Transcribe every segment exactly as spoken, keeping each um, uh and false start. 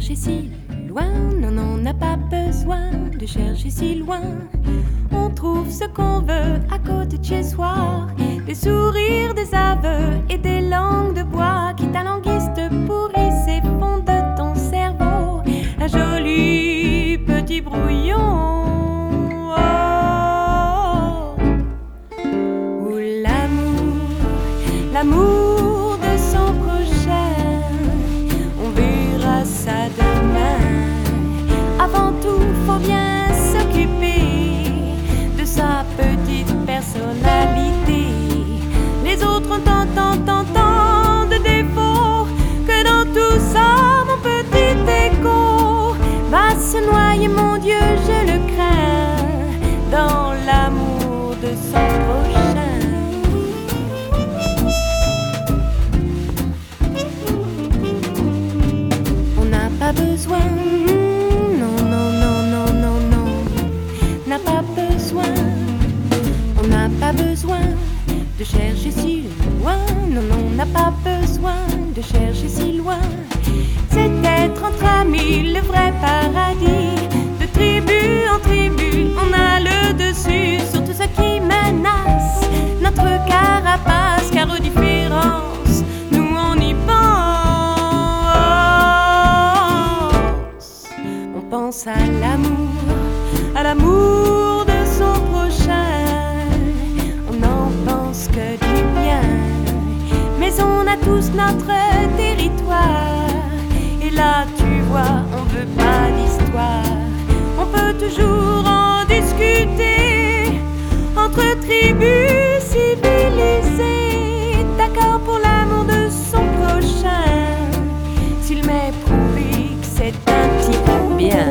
chercher si loin, non, non, on n'a pas besoin de chercher si loin. On trouve ce qu'on veut à côté de chez soi. Des sourires, des aveux et des langues de bois qui t'alanguissent, te pourrissent et font de ton cerveau un joli petit brouillon. Oh, où l'amour, l'amour de son prochain, on verra ça demain. Avant tout, faut bien s'occuper de sa petite personnalité. Les autres ont tant, tant, tant, tant de défauts que dans tout ça, mon petit écho va se noyer, mon Dieu, je le crains, dans l'amour de son prochain. On n'a pas besoin, non, non, non, non, non, non, n'a pas besoin, on n'a pas besoin de chercher si loin, non, non, on n'a pas besoin de chercher si loin. C'est être entre amis le vrai paradis. De tribu en tribu, on a le dessus sur tout ce qui menace notre carapace, car aux différences, nous on y pense. On pense à l'amour, à l'amour de son prochain. On n'en pense que du bien, mais on a tous notre territoire. Et là, tu vois, on veut pas d'histoire. On peut toujours en discuter entre tribus civilisées, d'accord pour l'amour de son prochain, s'il m'est prouvé que c'est un petit peu bien.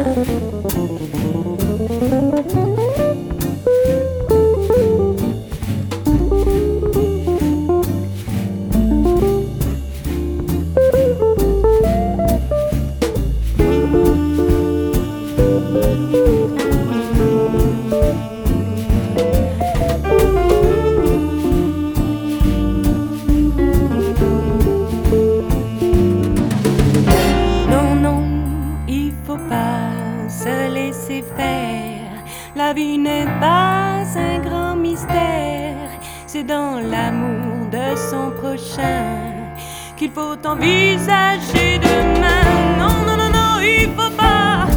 La vie n'est pas un grand mystère, c'est dans l'amour de son prochain qu'il faut envisager demain. Non, non, non, non, il faut pas